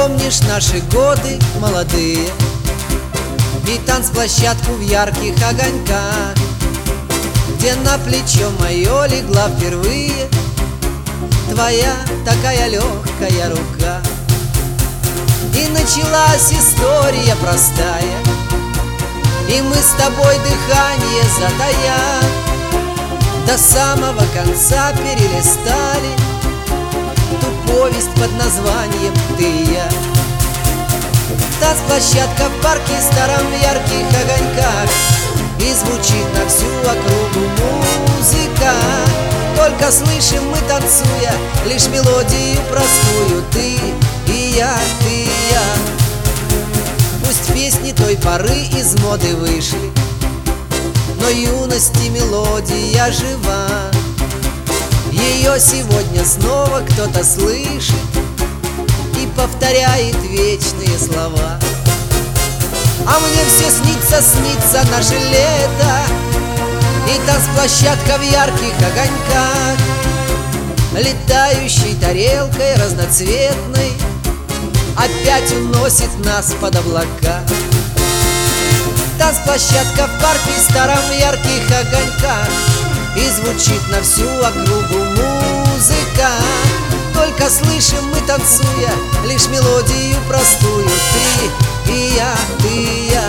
помнишь наши годы молодые и танцплощадку в ярких огоньках, где на плечо мое легла впервые твоя такая легкая рука. И началась история простая, и мы с тобой дыхание затая до самого конца перелистали ту повесть под названием «Ты и я». Танцплощадка в парке старом в ярких огоньках, и звучит на всю округу музыка. Только слышим мы, танцуя, лишь мелодию простую: ты и я, ты и я. Пусть песни той поры из моды вышли, но юности мелодия жива. Ее сегодня снова кто-то слышит и повторяет вечные слова. А мне все снится наше лето и танцплощадка в ярких огоньках, летающей тарелкой разноцветной опять уносит нас под облака. Танцплощадка в парке старом в ярких огоньках, и звучит на всю округу музыка. Только слышим мы, танцуя, лишь мелодию простую: ты и я, ты и я.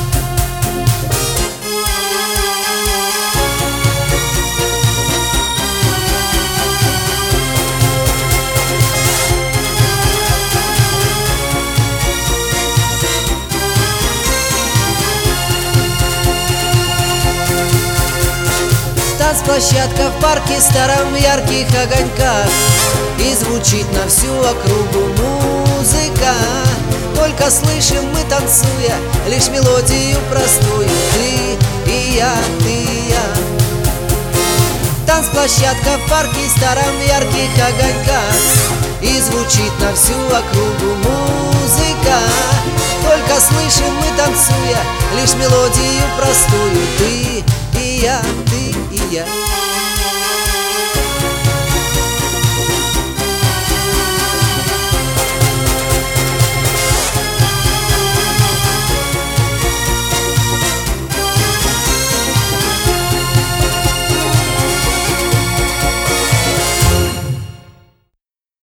Танцплощадка в парке старом в ярких огоньках, и звучит на всю округу музыка. Только слышим мы, танцуя, лишь мелодию простую: ты и я, ты и я. Танцплощадка в парке старом в ярких огоньках, и звучит на всю округу музыка. Только слышим мы, танцуя, лишь мелодию простую: ты и я, ты и я.